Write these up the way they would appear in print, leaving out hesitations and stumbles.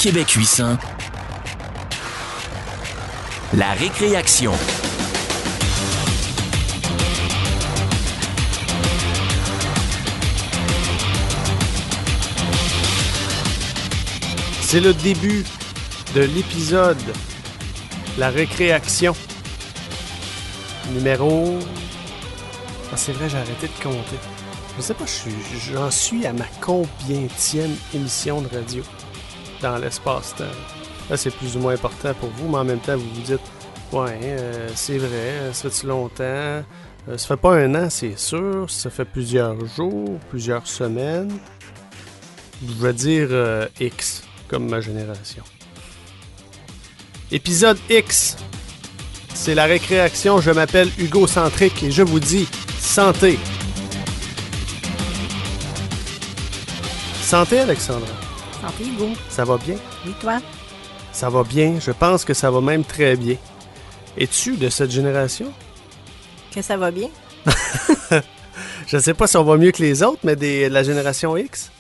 Québec 800, la récréation. C'est le début de l'épisode La récréation. Numéro... Ah, c'est vrai, j'ai arrêté de compter. Je sais pas, j'en suis à ma combienième émission de radio dans l'espace-temps. Là, c'est plus ou moins important pour vous, mais en même temps, vous vous dites « Ouais, c'est vrai, ça fait longtemps. Ça fait pas un an, c'est sûr. Ça fait plusieurs jours, plusieurs semaines. » Je vais dire X, comme ma génération. Épisode X. C'est la récréation. Je m'appelle Hugo Centric et je vous dis santé. Santé, Alexandra. Santé, Hugo. Ça va bien? Oui, toi? Ça va bien. Je pense que ça va même très bien. Es-tu de cette génération? Que ça va bien? Je sais pas si on va mieux que les autres, mais de la génération X?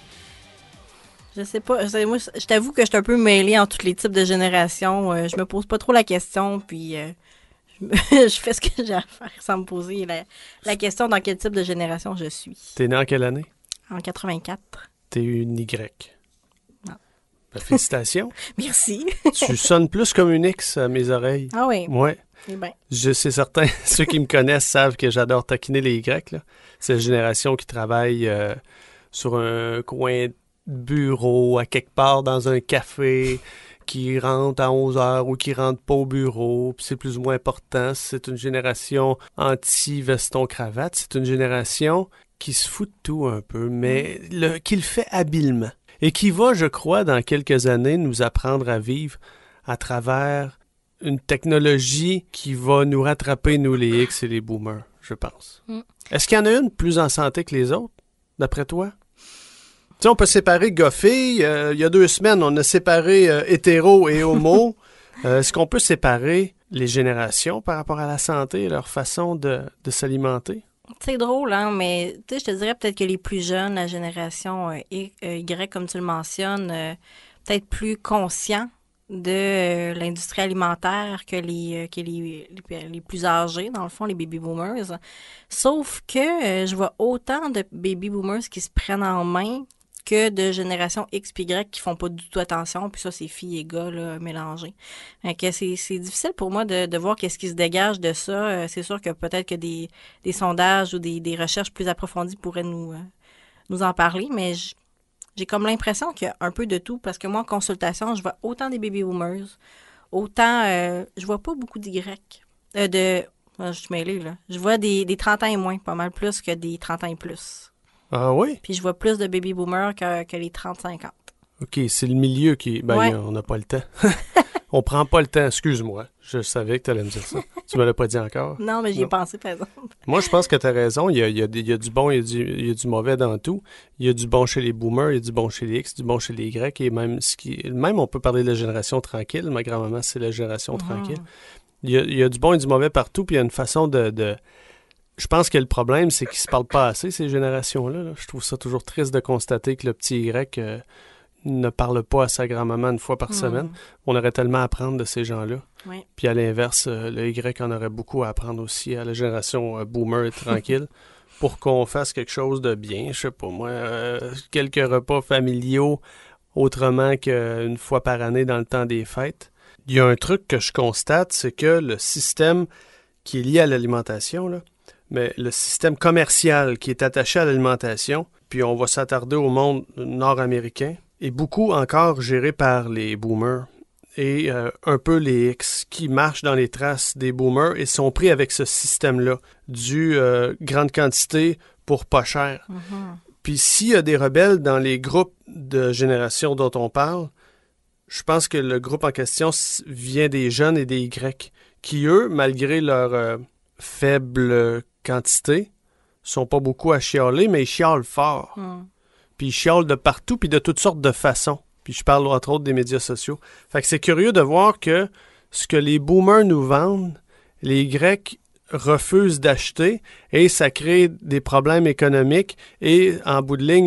Je sais pas. Moi, je t'avoue que je suis un peu mêlée en tous les types de générations. Je me pose pas trop la question, puis je fais ce que j'ai à faire sans me poser la question dans quel type de génération je suis. T'es né en quelle année? En 84. T'es une Y. Non. Ben, félicitations. Merci. Tu sonnes plus comme une X à mes oreilles. Ah oui? Ouais. Eh bien. Je sais certain, ceux qui me connaissent savent que j'adore taquiner les Y. Là. C'est la génération qui travaille sur un coin de bureau, à quelque part dans un café, qui rentre à 11 heures ou qui rentre pas au bureau. Puis c'est plus ou moins important. C'est une génération anti-veston-cravate. C'est une génération qui se fout de tout un peu, mais qui le fait habilement. Et qui va, je crois, dans quelques années, nous apprendre à vivre à travers une technologie qui va nous rattraper, nous, les X et les boomers, je pense. Est-ce qu'il y en a une plus en santé que les autres, d'après toi? Tu sais, on peut séparer gars-filles. Il y a 2 semaines, on a séparé hétéro et homo. Est-ce qu'on peut séparer les générations par rapport à la santé et leur façon de s'alimenter? C'est drôle, hein, mais tu sais, je te dirais peut-être que les plus jeunes, la génération Y, comme tu le mentionnes, peut-être plus conscients de l'industrie alimentaire que les plus âgés, dans le fond, les baby boomers. Sauf que je vois autant de baby boomers qui se prennent en main que de génération X et Y qui font pas du tout attention, puis ça, c'est filles et gars là, mélangés. Donc, c'est difficile pour moi de voir qu'est-ce qui se dégage de ça. C'est sûr que peut-être que des sondages ou des recherches plus approfondies pourraient nous en parler, mais j'ai comme l'impression qu'il y a un peu de tout, parce que moi, en consultation, je vois autant des baby boomers, autant, je vois pas beaucoup d'Y. Je suis mêlée, là. Je vois des 30 ans et moins, pas mal plus que des 30 ans et plus. Ah oui? Puis je vois plus de baby boomers que les 30-50. OK, c'est le milieu qui... Ben, ouais. On n'a pas le temps. On prend pas le temps, excuse-moi. Je savais que tu allais me dire ça. Tu me l'as pas dit encore? Non, mais j'y ai pensé, par exemple. Moi, je pense que tu as raison. Il y a du bon, il y a du mauvais dans tout. Il y a du bon chez les boomers, il y a du bon chez les X, du bon chez les Y. Et même, on peut parler de la génération tranquille. Ma grand-maman, c'est la génération tranquille. Il y a du bon et du mauvais partout. Puis il y a une façon de... Je pense que le problème, c'est qu'ils se parlent pas assez, ces générations-là. Là. Je trouve ça toujours triste de constater que le petit Y ne parle pas à sa grand-maman une fois par semaine. On aurait tellement à apprendre de ces gens-là. Oui. Puis à l'inverse, le Y en aurait beaucoup à apprendre aussi à la génération boomer tranquille pour qu'on fasse quelque chose de bien. Je sais pas, moi, quelques repas familiaux autrement qu'une fois par année dans le temps des fêtes. Il y a un truc que je constate, c'est que le système qui est lié à l'alimentation, là, mais le système commercial qui est attaché à l'alimentation, puis on va s'attarder au monde nord-américain, est beaucoup encore géré par les boomers et un peu les X qui marchent dans les traces des boomers et sont pris avec ce système-là du grande quantité pour pas cher. Puis s'il y a des rebelles dans les groupes de génération dont on parle, je pense que le groupe en question vient des jeunes et des Y qui, eux, malgré leur faible quantité, sont pas beaucoup à chialer, mais ils chialent fort. Puis ils chialent de partout, puis de toutes sortes de façons. Puis je parle entre autres des médias sociaux. Fait que c'est curieux de voir que ce que les boomers nous vendent, les Y refusent d'acheter et ça crée des problèmes économiques et en bout de ligne une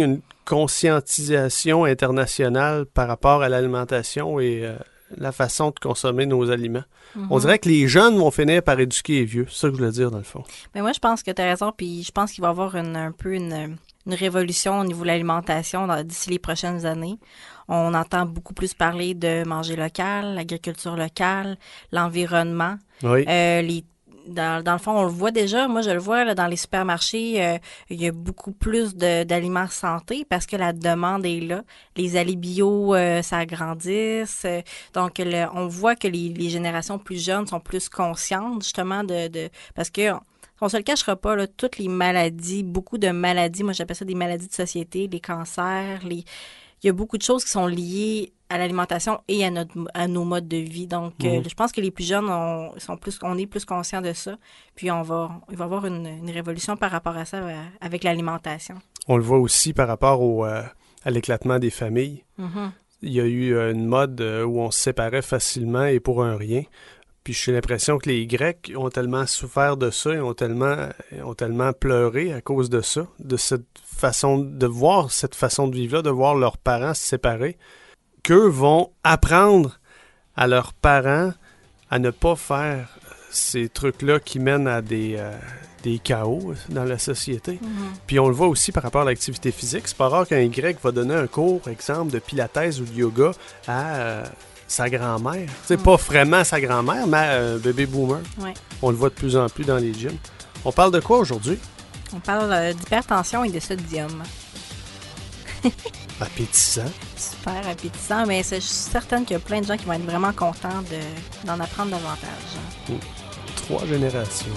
conscientisation internationale par rapport à l'alimentation et la façon de consommer nos aliments. On dirait que les jeunes vont finir par éduquer les vieux. C'est ça que je voulais dire, dans le fond. Mais moi, je pense que tu as raison, puis je pense qu'il va y avoir un peu une révolution au niveau de l'alimentation d'ici les prochaines années. On entend beaucoup plus parler de manger local, l'agriculture locale, l'environnement. Oui. Dans le fond, on le voit déjà. Moi, je le vois là, dans les supermarchés. Il y a beaucoup plus d'aliments santé parce que la demande est là. Les allées bio s'agrandissent. Donc, on voit que les générations plus jeunes sont plus conscientes justement parce que on se le cachera pas, là, toutes les maladies, beaucoup de maladies, moi j'appelle ça des maladies de société, les cancers, il y a beaucoup de choses qui sont liées à l'alimentation et à nos modes de vie. Donc, je pense que les plus jeunes, on est plus conscients de ça. Puis, il va y avoir une révolution par rapport à ça avec l'alimentation. On le voit aussi par rapport à l'éclatement des familles. Il y a eu une mode où on se séparait facilement et pour un rien. Puis j'ai l'impression que les Grecs ont tellement souffert de ça et ont tellement pleuré à cause de ça, de cette façon de voir cette façon de vivre-là, de voir leurs parents se séparer, qu'eux vont apprendre à leurs parents à ne pas faire ces trucs-là qui mènent à des chaos dans la société. Puis on le voit aussi par rapport à l'activité physique. C'est pas rare qu'un Grec va donner un cours, exemple, de pilates ou de yoga à sa grand-mère. Tu sais, pas vraiment sa grand-mère, mais un bébé boomer. Ouais. On le voit de plus en plus dans les gyms. On parle de quoi aujourd'hui? On parle d'hypertension et de sodium. Appétissant. Super appétissant, mais je suis certaine qu'il y a plein de gens qui vont être vraiment contents d'en apprendre davantage. 3 générations.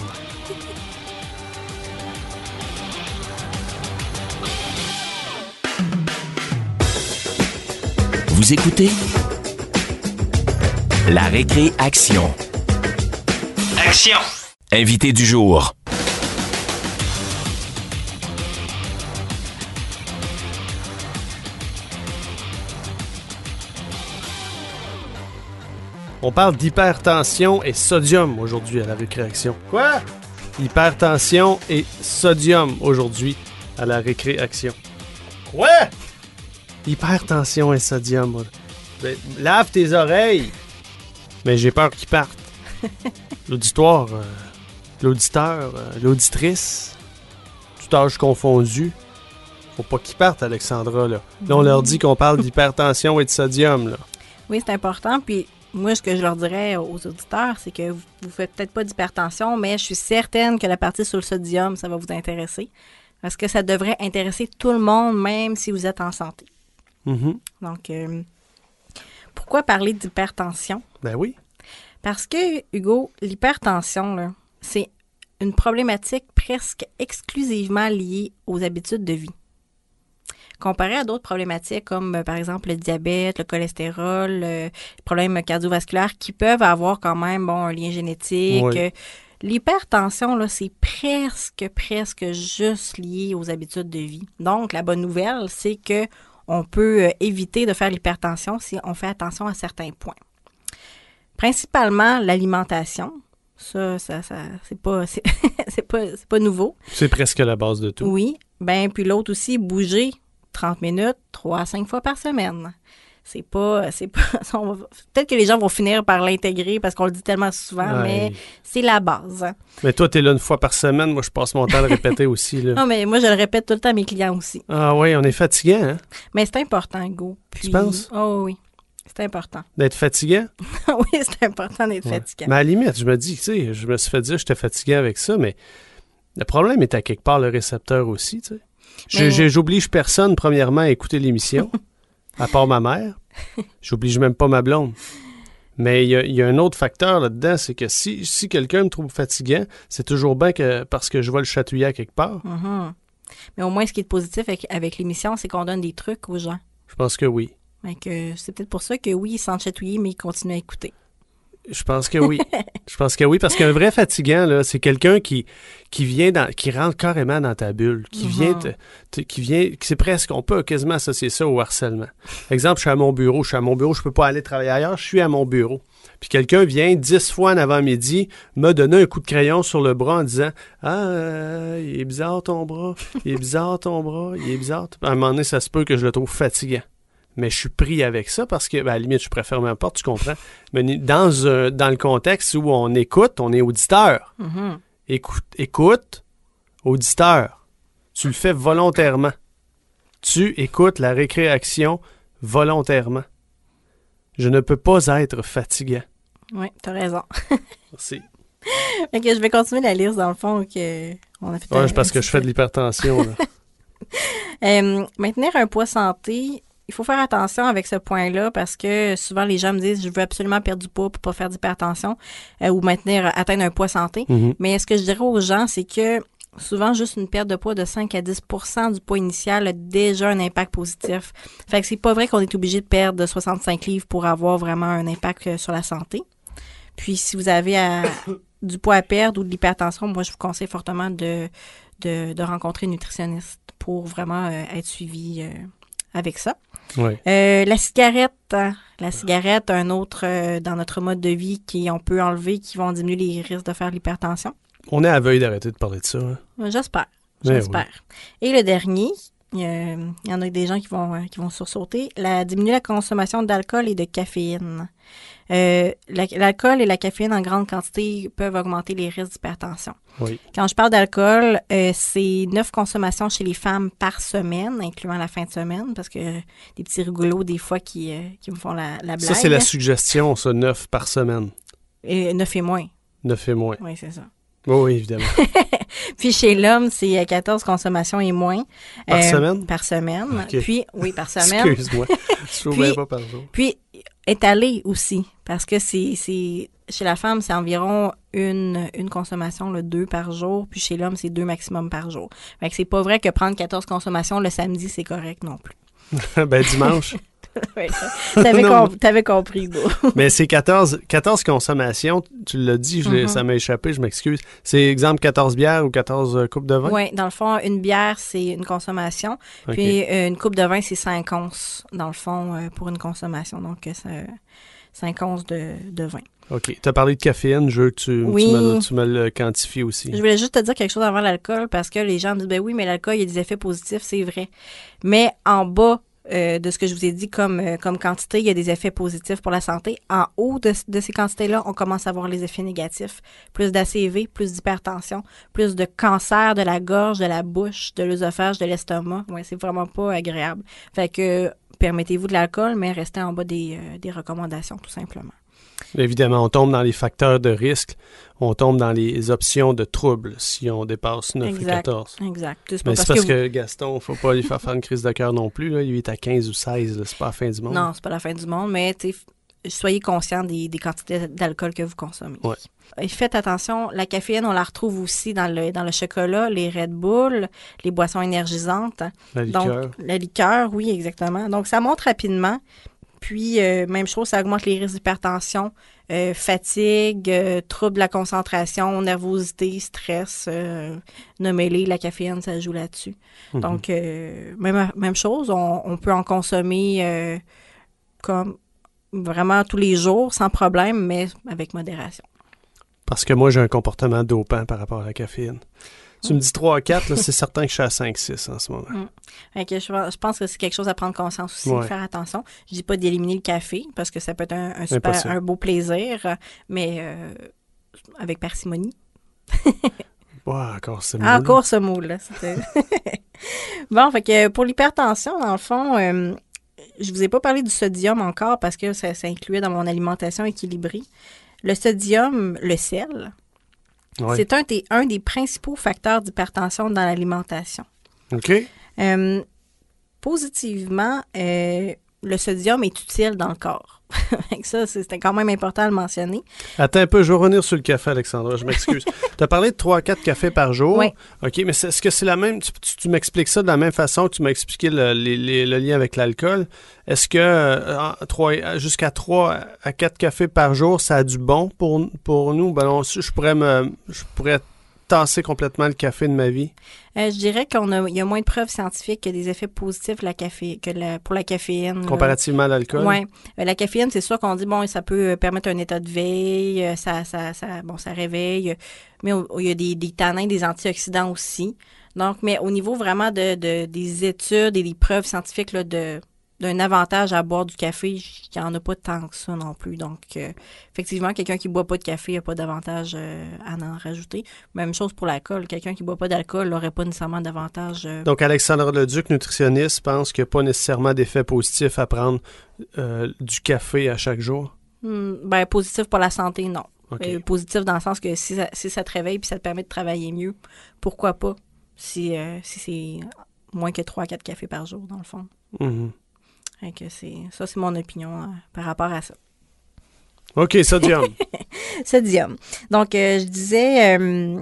Vous écoutez La récréation. Action! Invité du jour. On parle d'hypertension et sodium aujourd'hui à la récréation. Quoi? Hypertension et sodium aujourd'hui à la récréation. Quoi? Hypertension et sodium. Ben, lave tes oreilles. Mais j'ai peur qu'ils partent. L'auditoire, l'auditeur, l'auditrice, tout âge confondu. Faut pas qu'ils partent, Alexandra. Là, on leur dit qu'on parle d'hypertension et de sodium. Là. Oui, c'est important. Puis moi, ce que je leur dirais aux auditeurs, c'est que vous faites peut-être pas d'hypertension, mais je suis certaine que la partie sur le sodium, ça va vous intéresser. Parce que ça devrait intéresser tout le monde, même si vous êtes en santé. Donc, pourquoi parler d'hypertension? Ben oui. Parce que, Hugo, l'hypertension, là, c'est une problématique presque exclusivement liée aux habitudes de vie. Comparé à d'autres problématiques comme, par exemple, le diabète, le cholestérol, les problèmes cardiovasculaires qui peuvent avoir quand même un lien génétique. Oui. L'hypertension, là, c'est presque juste lié aux habitudes de vie. Donc, la bonne nouvelle, c'est que on peut éviter de faire l'hypertension si on fait attention à certains points. Principalement l'alimentation. Ça c'est pas nouveau. C'est presque la base de tout. Oui. Ben, puis l'autre aussi, bouger 30 minutes, 3 à 5 fois par semaine. C'est pas peut-être que les gens vont finir par l'intégrer parce qu'on le dit tellement souvent, mais c'est la base. Mais toi, t'es là une fois par semaine. Moi, je passe mon temps à le répéter aussi. Là. Non, mais moi, je le répète tout le temps à mes clients aussi. Ah oui, on est fatiguant, hein? Mais c'est important, Hugo. Tu penses? Oh oui, c'est important. D'être fatiguant? Oui, c'est important d'être fatiguant. Mais à la limite, je me dis, tu sais, je me suis fait dire que j'étais fatigué avec ça, mais le problème est à quelque part le récepteur aussi, tu sais. J'oblige personne, premièrement, à écouter l'émission, à part ma mère. J'oblige même pas ma blonde. Mais il y a un autre facteur là-dedans, c'est que si quelqu'un me trouve fatigant, c'est toujours bien que parce que je vais le chatouiller à quelque part. Mais au moins, ce qui est positif avec l'émission, c'est qu'on donne des trucs aux gens. Je pense que oui. C'est peut-être pour ça que oui, ils se sentent chatouillés, mais ils continuent à écouter. Je pense que oui. Je pense que oui, parce qu'un vrai fatigant, là, c'est quelqu'un qui rentre carrément dans ta bulle, qui vient c'est presque, on peut quasiment associer ça au harcèlement. Exemple, je suis à mon bureau, je peux pas aller travailler ailleurs, je suis à mon bureau. Puis quelqu'un vient 10 fois en avant-midi, m'a donné un coup de crayon sur le bras en disant « Ah, il est bizarre ton bras, il est bizarre ton bras, il est bizarre. » À un moment donné, ça se peut que je le trouve fatigant. Mais je suis pris avec ça parce que, à la limite, je préfère fermer la porte, tu comprends. Mais dans le contexte où on écoute, on est auditeur. Écoute, auditeur. Tu le fais volontairement. Tu écoutes la récréation volontairement. Je ne peux pas être fatigant. Oui, t'as raison. Merci. Ok, je vais continuer la liste, dans le fond, que on a fait. Ouais, parce que je fais de l'hypertension, là. Maintenir un poids santé, il faut faire attention avec ce point-là parce que souvent les gens me disent je veux absolument perdre du poids pour pas faire d'hypertension ou atteindre un poids santé. Mais ce que je dirais aux gens, c'est que souvent juste une perte de poids de 5 à 10 % du poids initial a déjà un impact positif. Fait que c'est pas vrai qu'on est obligé de perdre 65 livres pour avoir vraiment un impact sur la santé. Puis si vous avez du poids à perdre ou de l'hypertension, moi je vous conseille fortement de rencontrer une nutritionniste pour vraiment être suivi avec ça. Oui. La cigarette, un autre dans notre mode de vie qu'on peut enlever, qui vont diminuer les risques de faire l'hypertension. On est à veille d'arrêter de parler de ça. Hein? J'espère. Oui. Et le dernier, il y en a des gens qui vont sursauter, diminuer la consommation d'alcool et de caféine. L'alcool et la caféine en grande quantité peuvent augmenter les risques d'hypertension. Oui. Quand je parle d'alcool, c'est 9 consommations chez les femmes par semaine, incluant la fin de semaine, parce que des petits rigolos, des fois, qui me font la blague. Ça, c'est la suggestion, ça, 9 par semaine. 9 et moins. 9 et moins. Oui, c'est ça. Oui, évidemment. Puis chez l'homme, c'est 14 consommations et moins. Par semaine? Par semaine. Okay. Puis, oui, par semaine. Excuse-moi. Je trouve bien pas par jour. Puis, étalé aussi, parce que c'est chez la femme, c'est environ une consommation, 2 par jour, puis chez l'homme, c'est 2 maximum par jour. Fait que c'est pas vrai que prendre 14 consommations le samedi, c'est correct non plus. Ben, dimanche. Oui, t'avais compris, Go. Mais c'est 14 consommations, tu l'as dit, ça m'a échappé, je m'excuse. C'est exemple 14 bières ou 14 coupes de vin? Oui, dans le fond, une bière, c'est une consommation. Okay. Puis une coupe de vin, c'est 5 onces, dans le fond, pour une consommation. Donc, 5 onces de vin. OK. Tu as parlé de caféine, je veux que tu me le quantifies aussi. Je voulais juste te dire quelque chose avant l'alcool, parce que les gens me disent, ben oui, mais l'alcool, il y a des effets positifs, c'est vrai. Mais en bas de ce que je vous ai dit comme quantité, il y a des effets positifs pour la santé. En haut de ces quantités-là, on commence à voir les effets négatifs. Plus d'ACV, plus d'hypertension, plus de cancer de la gorge, de la bouche, de l'œsophage, de l'estomac. Ouais, c'est vraiment pas agréable. Fait que permettez-vous de l'alcool, mais restez en bas des recommandations, tout simplement. Évidemment, on tombe dans les facteurs de risque, on tombe dans les options de troubles si on dépasse 9 et 14. Exact. Mais c'est parce que Gaston, il ne faut pas lui faire une crise de cœur non plus. Là. Il est à 15 ou 16, c'est pas la fin du monde. Non, c'est pas la fin du monde, mais soyez conscient des quantités d'alcool que vous consommez. Ouais. Et faites attention, la caféine, on la retrouve aussi dans le chocolat, les Red Bull, les boissons énergisantes. La liqueur. Donc, la liqueur, oui, exactement. Donc, ça monte rapidement. Puis, même chose, ça augmente les risques d'hypertension, fatigue, troubles de la concentration, nervosité, stress. Nommez-les, la caféine, ça joue là-dessus. Mm-hmm. Donc, même chose, on peut en consommer comme vraiment tous les jours, sans problème, mais avec modération. Parce que moi, j'ai un comportement dopant par rapport à la caféine. Tu me dis 3 à 4, là, c'est certain que je suis à 5, 6 en ce moment. Okay, je pense que c'est quelque chose à prendre conscience aussi, de faire attention. Je dis pas d'éliminer le café, parce que ça peut être un beau plaisir, mais avec parcimonie. Encore ce mot-là. Encore ce mot-là. Bon, fait que pour l'hypertension, dans le fond, je vous ai pas parlé du sodium encore, parce que ça incluait dans mon alimentation équilibrée. Le sodium, le sel... Ouais. C'est un des principaux facteurs d'hypertension dans l'alimentation. OK. Positivement, le sodium est utile dans le corps. Ça, c'était quand même important à le mentionner. Attends un peu, je vais revenir sur le café, Alexandra, je m'excuse. Tu as parlé de 3-4 cafés par jour. Oui. OK, mais est-ce que c'est la même... Tu m'expliques ça de la même façon que tu m'as expliqué le lien avec l'alcool? Est-ce que jusqu'à 3 à 4 cafés par jour, ça a du bon pour nous? Ben, je pourrais tasser complètement le café de ma vie. Je dirais qu'il y a moins de preuves scientifiques que des effets positifs pour la caféine. Comparativement à l'alcool? Oui. La caféine, c'est sûr qu'on dit, bon, ça peut permettre un état de veille, ça réveille, mais il y a des tanins, des antioxydants aussi. Donc, mais au niveau vraiment des études et des preuves scientifiques là, d'un avantage à boire du café, il n'y en a pas tant que ça non plus. Donc, effectivement, quelqu'un qui ne boit pas de café n'a pas d'avantage à en rajouter. Même chose pour l'alcool. Quelqu'un qui ne boit pas d'alcool n'aurait pas nécessairement d'avantage. Donc, Alexandre Leduc, nutritionniste, pense qu'il n'y a pas nécessairement d'effet positif à prendre du café à chaque jour? Positif pour la santé, non. Okay. Positif dans le sens que si ça te réveille et ça te permet de travailler mieux, pourquoi pas? Si c'est moins que 3 à 4 cafés par jour, dans le fond. Mm-hmm. C'est mon opinion par rapport à ça. OK, sodium. Sodium. Donc, je disais,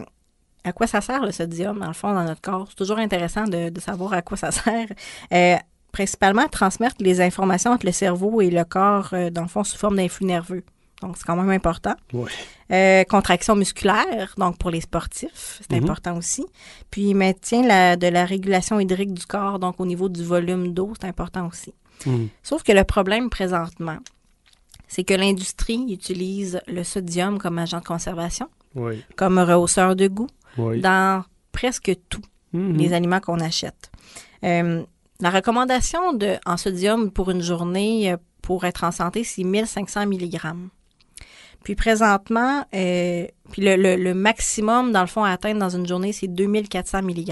à quoi ça sert le sodium, dans le fond, dans notre corps? C'est toujours intéressant de savoir à quoi ça sert. Principalement, à transmettre les informations entre le cerveau et le corps, dans le fond, sous forme d'influx nerveux. Donc, c'est quand même important. Oui. Contraction musculaire, donc pour les sportifs, c'est important aussi. Puis, maintien de la régulation hydrique du corps, donc au niveau du volume d'eau, c'est important aussi. Sauf que le problème présentement, c'est que l'industrie utilise le sodium comme agent de conservation, comme rehausseur de goût, dans presque tous les aliments qu'on achète. La recommandation en sodium pour une journée pour être en santé, c'est 1500 mg. Puis présentement, le maximum, dans le fond, à atteindre dans une journée, c'est 2400 mg.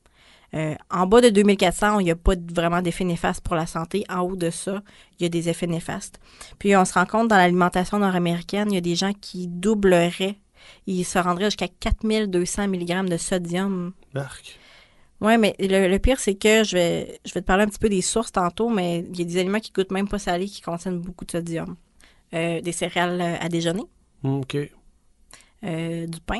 En bas de 2400, il n'y a pas vraiment d'effet néfaste pour la santé. En haut de ça, il y a des effets néfastes. Puis on se rend compte, dans l'alimentation nord-américaine, il y a des gens qui doubleraient. Ils se rendraient jusqu'à 4200 mg de sodium. Marc. Oui, mais le pire, c'est que je vais te parler un petit peu des sources tantôt, mais il y a des aliments qui goûtent même pas salés qui contiennent beaucoup de sodium. Des céréales à déjeuner. OK. Du pain.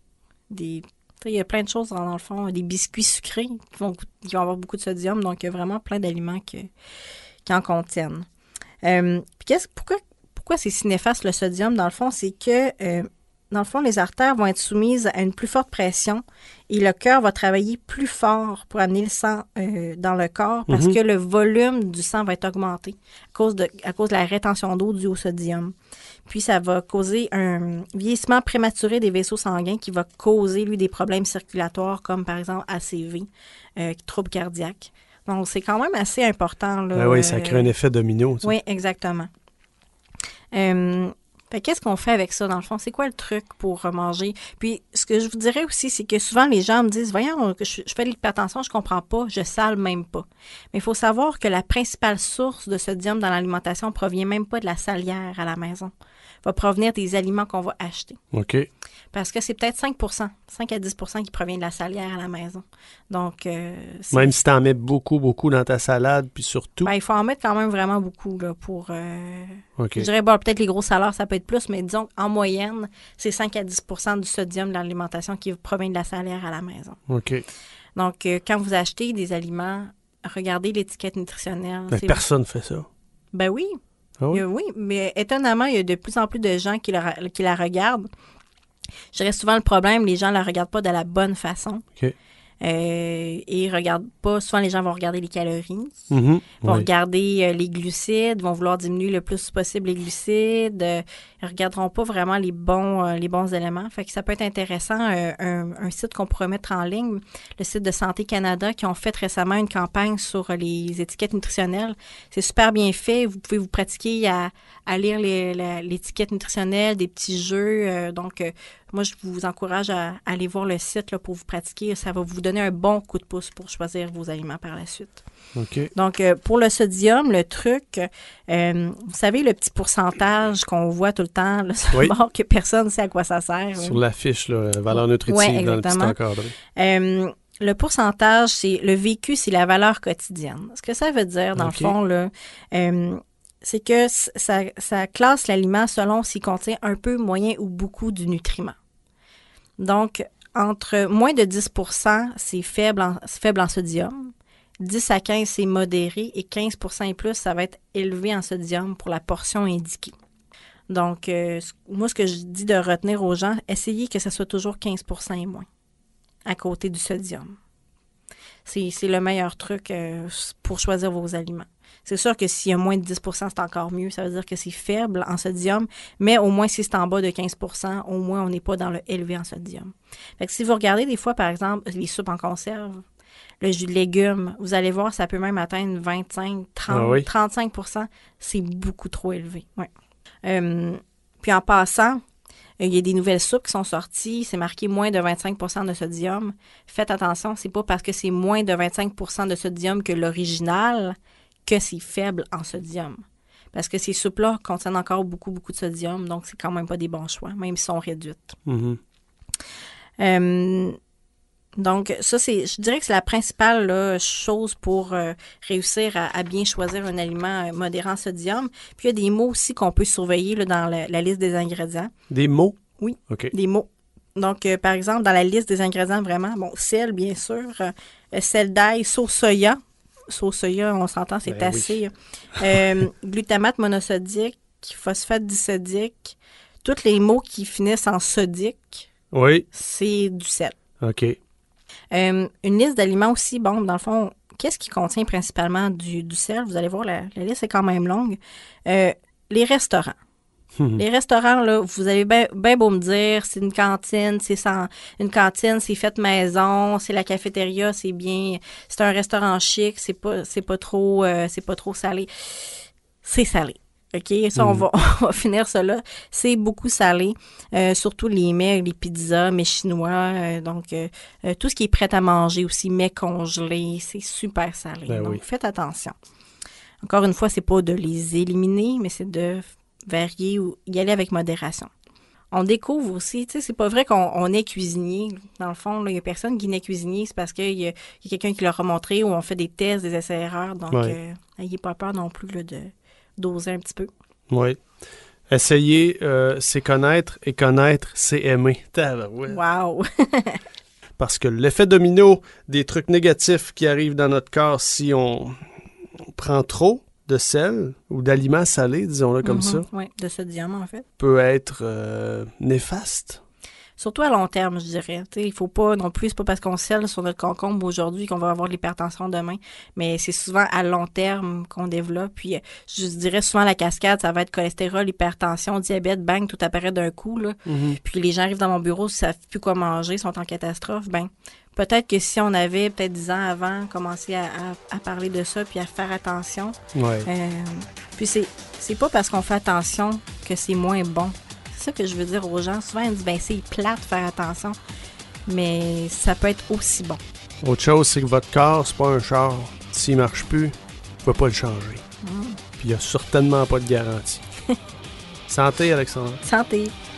Il y a plein de choses, dans le fond. Des biscuits sucrés qui vont avoir beaucoup de sodium. Donc, il y a vraiment plein d'aliments qui en contiennent. Puis pourquoi c'est si néfaste, le sodium? Dans le fond, c'est que, dans le fond, les artères vont être soumises à une plus forte pression et le cœur va travailler plus fort pour amener le sang dans le corps parce que le volume du sang va être augmenté à cause de la rétention d'eau due au sodium. Puis, ça va causer un vieillissement prématuré des vaisseaux sanguins qui va causer, lui, des problèmes circulatoires comme, par exemple, ACV, troubles cardiaques. Donc, c'est quand même assez important. Là, oui, ça crée un effet domino. Oui, exactement. Qu'est-ce qu'on fait avec ça, dans le fond? C'est quoi le truc pour manger? Puis, ce que je vous dirais aussi, c'est que souvent, les gens me disent, voyons, je fais de l'hypertension, je comprends pas, je sale même pas. Mais il faut savoir que la principale source de sodium dans l'alimentation provient même pas de la salière à la maison. Va provenir des aliments qu'on va acheter. OK. Parce que c'est peut-être 5 à 10 qui provient de la salière à la maison. Donc, même si tu en mets beaucoup, beaucoup dans ta salade, puis surtout... il faut en mettre quand même vraiment beaucoup là, pour... OK. Je dirais, peut-être les gros salaires, ça peut être plus, mais disons, en moyenne, c'est 5 à 10 du sodium de l'alimentation qui provient de la salière à la maison. OK. Donc, quand vous achetez des aliments, regardez l'étiquette nutritionnelle. Personne ne fait ça. Ben oui. Ah oui? Oui, mais étonnamment, il y a de plus en plus de gens qui la regardent. Je dirais souvent le problème, les gens ne la regardent pas de la bonne façon. OK. Et ils regardent pas, souvent les gens vont regarder les calories, vont regarder les glucides, vont vouloir diminuer le plus possible les glucides, ils regarderont pas vraiment les bons éléments. Fait que ça peut être intéressant, un site qu'on pourrait mettre en ligne, le site de Santé Canada, qui ont fait récemment une campagne sur les étiquettes nutritionnelles. C'est super bien fait, vous pouvez vous pratiquer à lire l'étiquette nutritionnelle, des petits jeux, moi, je vous encourage à aller voir le site là, pour vous pratiquer. Ça va vous donner un bon coup de pouce pour choisir vos aliments par la suite. OK. Donc, pour le sodium, le truc, vous savez, le petit pourcentage qu'on voit tout le temps là, sur le bord, que personne ne sait à quoi ça sert. Sur l'affiche, là, valeur nutritive dans le petit encadré. Le pourcentage, c'est le vécu, c'est la valeur quotidienne. Ce que ça veut dire, dans le fond, là, c'est que ça classe l'aliment selon s'il contient un peu, moyen ou beaucoup du nutriment. Donc, entre moins de 10 % c'est faible en sodium. 10 à 15 c'est modéré. Et 15 % et plus, ça va être élevé en sodium pour la portion indiquée. Donc, moi, ce que je dis de retenir aux gens, essayez que ce soit toujours 15 % et moins à côté du sodium. C'est le meilleur truc pour choisir vos aliments. C'est sûr que s'il y a moins de 10 % c'est encore mieux. Ça veut dire que c'est faible en sodium, mais au moins si c'est en bas de 15 % au moins on n'est pas dans le élevé en sodium. Fait que si vous regardez des fois, par exemple, les soupes en conserve, le jus de légumes, vous allez voir, ça peut même atteindre 25, 30, 35 %. C'est beaucoup trop élevé. Ouais. Puis en passant, il y a des nouvelles soupes qui sont sorties, c'est marqué moins de 25 % de sodium. Faites attention, c'est pas parce que c'est moins de 25 % de sodium que l'original que c'est faible en sodium. Parce que ces soupes-là contiennent encore beaucoup, beaucoup de sodium, donc c'est quand même pas des bons choix, même s'ils sont réduites. Donc, ça, je dirais que c'est la principale là, chose pour réussir à bien choisir un aliment modéré en sodium. Puis, il y a des mots aussi qu'on peut surveiller là, dans la liste des ingrédients. Des mots? Oui, OK. Des mots. Donc, par exemple, dans la liste des ingrédients, vraiment, sel, bien sûr, sel d'ail, sauce soya. Sauce soya, on s'entend, c'est assez. Oui. Glutamate monosodique, phosphate disodique, tous les mots qui finissent en sodique, c'est du sel. OK. Une liste d'aliments aussi, dans le fond, qu'est-ce qui contient principalement du sel? Vous allez voir, la liste est quand même longue. Les restaurants. Les restaurants, là, vous avez bien beau me dire, c'est une cantine, une cantine, c'est fait maison, c'est la cafétéria, c'est bien, c'est un restaurant chic, c'est pas trop salé. C'est salé. OK? Ça, on va finir ça là. C'est beaucoup salé. Surtout les mets, les pizzas, mets chinois. Tout ce qui est prêt à manger aussi, mets congelés, c'est super salé. Donc, faites attention. Encore une fois, c'est pas de les éliminer, mais c'est de varier ou y aller avec modération. On découvre aussi, tu sais, c'est pas vrai qu'on est cuisinier. Dans le fond, il y a personne qui n'est cuisinier, c'est parce qu'il y a quelqu'un qui leur a montré ou on fait des tests, des essais-erreurs. Donc, n'ayez pas peur non plus là, de doser un petit peu. Oui. Essayer, c'est connaître, et connaître, c'est aimer. Wow! Parce que l'effet domino des trucs négatifs qui arrivent dans notre corps si on prend trop de sel ou d'aliments salés, disons-le comme ça. Oui, de sodium, en fait. Peut être néfaste. Surtout à long terme, je dirais. T'sais, il faut pas non plus, c'est pas parce qu'on selle sur notre concombre aujourd'hui qu'on va avoir de l'hypertension demain, mais c'est souvent à long terme qu'on développe. Puis je dirais souvent la cascade, ça va être cholestérol, hypertension, diabète, bang, tout apparaît d'un coup. Là. Puis les gens arrivent dans mon bureau, ils savent plus quoi manger, sont en catastrophe. Peut-être que si on avait peut-être 10 ans avant commencé à parler de ça puis à faire attention. Puis c'est pas parce qu'on fait attention que c'est moins bon. C'est ça que je veux dire aux gens. Souvent, ils disent, c'est plate de faire attention, mais ça peut être aussi bon. Autre chose, c'est que votre corps, c'est pas un char. S'il marche plus, vous pouvez pas le changer. Puis il n'y a certainement pas de garantie. Santé, Alexandra. Santé.